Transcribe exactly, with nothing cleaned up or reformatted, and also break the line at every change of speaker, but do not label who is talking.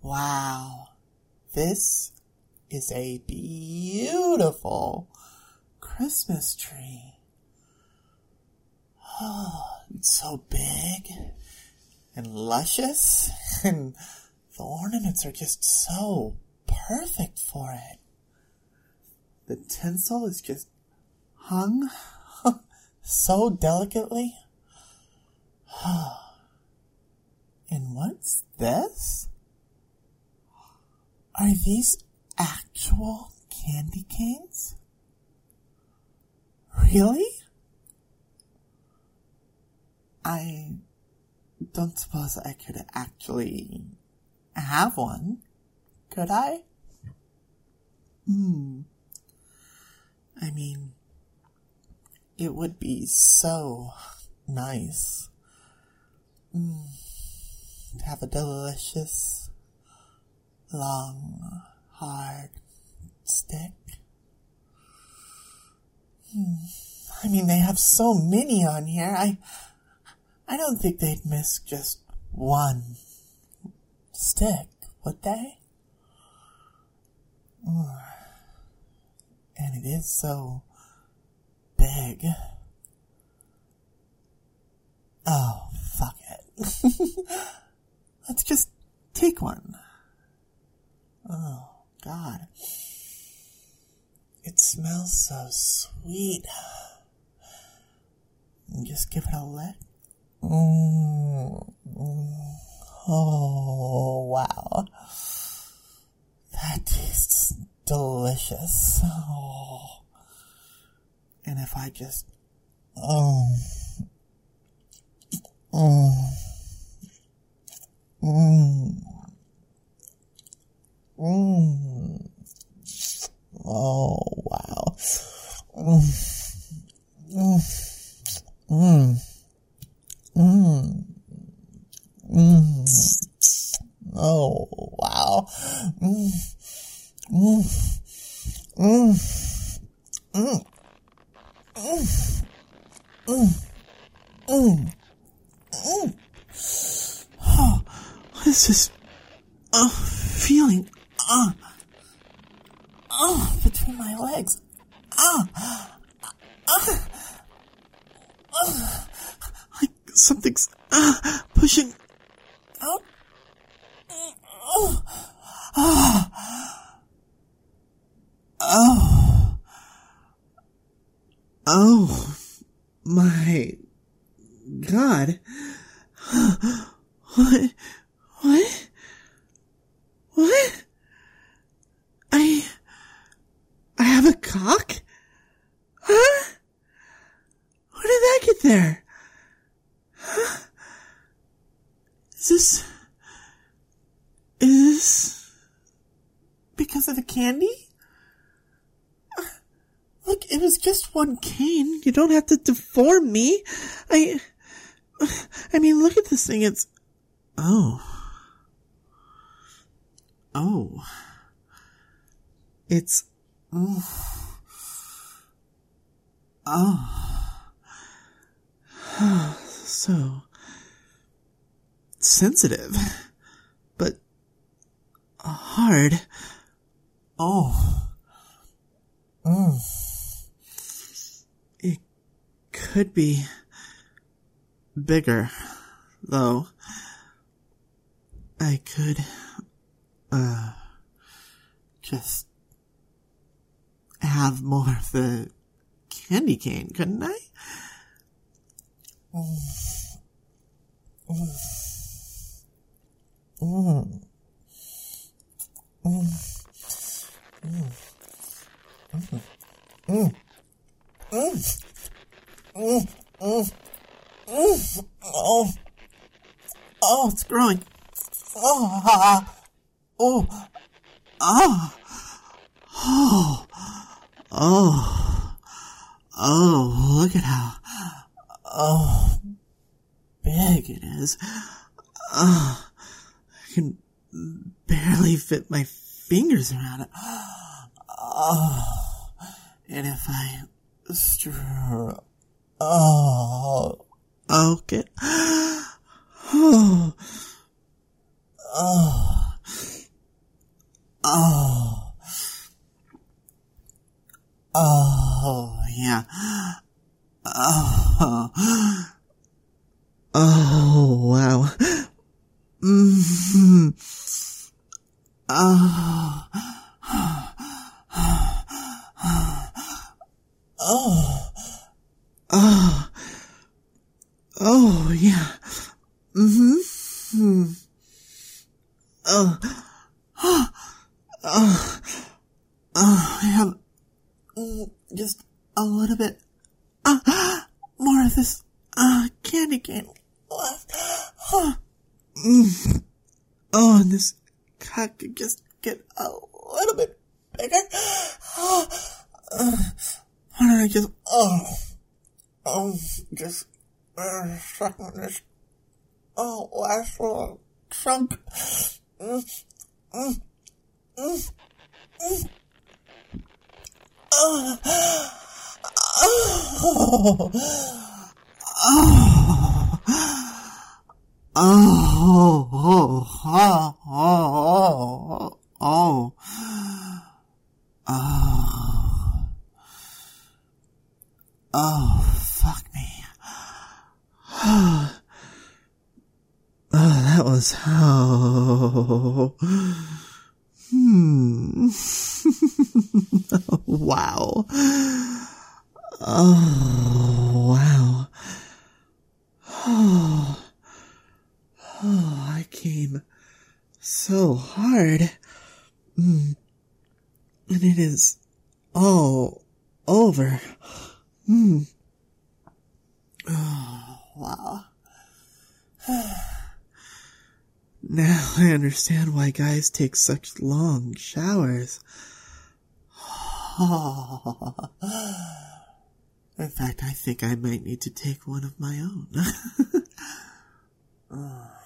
Wow. This is a beautiful Christmas tree. Oh, it's so big and luscious, and the ornaments are just so perfect for it. The tinsel is just hung so delicately. And what's this? Are these actual candy canes? Really? I don't suppose I could actually have one, could I? Hmm. I mean, it would be so nice mm, to have a delicious, long, hard stick. Hmm. I mean, they have so many on here. I, I don't think they'd miss just one stick, would they? Mm. And it is so big. Oh, fuck it. Let's just take one. Oh, God. It smells so sweet. Just give it a lick. Mm, mm. Oh, wow. That tastes delicious. Oh. And if I just... Oh. Oh. Mm. Mm. Oh, wow. Mm. Mm. Mm. Mm. Oh, wow. Mm. Mm. Mm. Mm. Mm. Mm. Mm. Mm. Oh, what is this uh, feeling? Uh, oh, between my legs. Ah, uh, uh, like something's uh, pushing out. Oh, oh, oh, oh, my God. What? What? What? I... I have a cock? Huh? Where did that get there? Huh? Is this... Is this... because of the candy? Look, it was just one cane. You don't have to deform me. I... I mean, look at this thing. It's... Oh. Oh. It's... Oh. Oh. So... sensitive. But... hard. Oh. Mm. It could be... bigger, though. I could, uh, just have more of the candy cane, couldn't I? Mm. Mm. Mm. Mm. Mm. Mm. Mm. Mm. Mm. Mm. Oh, oh, it's growing. Oh, oh, oh, oh, oh, oh, look at how, oh, big it is. Oh, I can barely fit my fingers around it. Oh, and if I stir, oh, okay. Oh, oh, Mm-hmm. Oh. Oh. Oh. Oh, yeah. Mm-hmm. Oh. Oh. Oh. Oh, I have mm, just a little bit uh, more of this uh, candy cane left. Oh. Mm. Oh, and this cut could just get a little bit bigger. Oh. Uh, why don't I just, oh, oh, just uh, suck on this, oh, last little chunk. Mm, mm, mm, mm. Oh, oh, oh, oh, oh, oh, oh, oh, oh, oh, fuck me. Oh, that was, oh, hmm, wow, oh, wow, oh, oh, I came so hard, mm. And it is all over, mm. Oh, wow. Now I understand why guys take such long showers. In fact, I think I might need to take one of my own.